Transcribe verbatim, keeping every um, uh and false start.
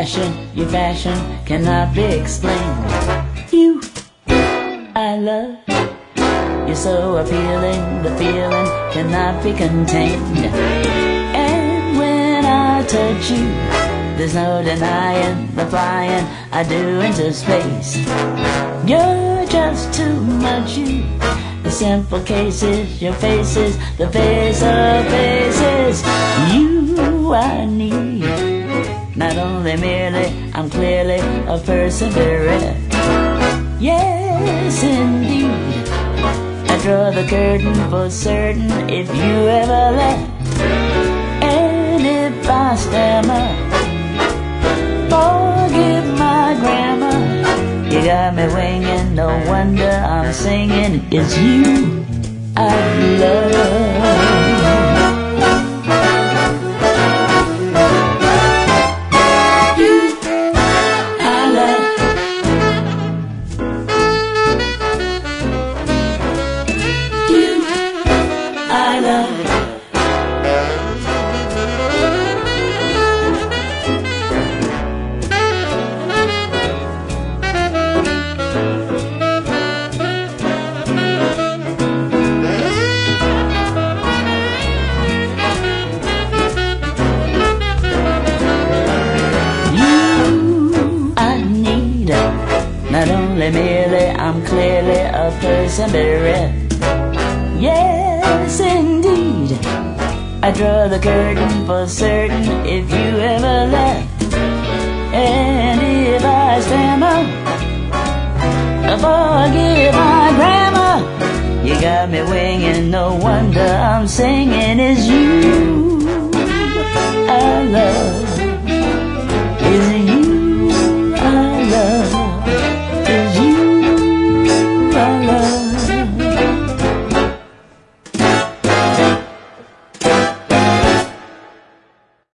passion, your fashion cannot be explained. You, I love, you're so appealing, the feeling cannot be contained. And when I touch you, there's no denying the flying I do into space. You're just too much you. The simple cases, your faces, the face of faces. You I need. Not only merely, I'm clearly a person bereft. Yes, indeed. I draw the curtain for certain if you ever left. And if I stammer, forgive my grammar. You got me winging, no wonder I'm singing. It's you I love. Not only merely, I'm clearly a person bereft. Yes, indeed. I draw the curtain for certain if you ever left. And if I stammer, forgive my grammar. You got me winging, no wonder I'm singing. It's you